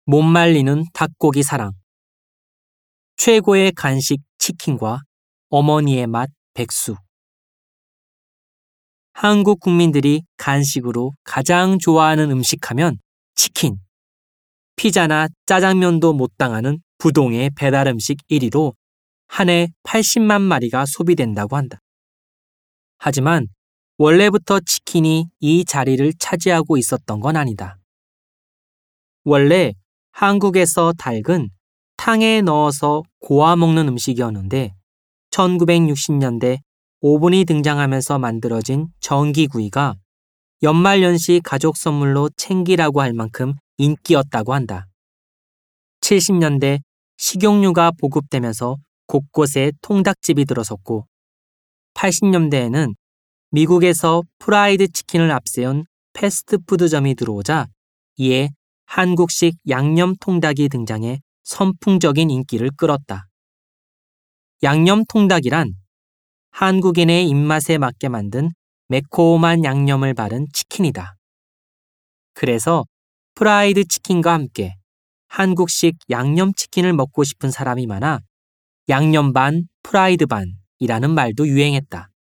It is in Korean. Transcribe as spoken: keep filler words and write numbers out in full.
못 말리는 닭고기 사랑. 최고의 간식 치킨과 어머니의 맛 백숙. 한국 국민들이 간식으로 가장 좋아하는 음식하면 치킨. 피자나 짜장면도 못 당하는 부동의 배달 음식 일 위로 한 해 팔십만 마리가 소비된다고 한다. 하지만 원래부터 치킨이 이 자리를 차지하고 있었던 건 아니다. 원래 한국에서 닭은 탕에 넣어서 고아 먹는 음식이었는데 천구백육십 년대 오븐이 등장하면서 만들어진 전기구이가 연말연시 가족 선물로 챙기라고 할 만큼 인기였다고 한다. 칠십 년대 식용유가 보급되면서 곳곳에 통닭집이 들어섰고 팔십 년대에는 미국에서 프라이드 치킨을 앞세운 패스트푸드점이 들어오자 이에 한국식 양념 통닭이 등장해 선풍적인 인기를 끌었다. 양념 통닭이란 한국인의 입맛에 맞게 만든 매콤한 양념을 바른 치킨이다. 그래서 프라이드 치킨과 함께 한국식 양념치킨을 먹고 싶은 사람이 많아 양념 반, 프라이드 반이라는 말도 유행했다.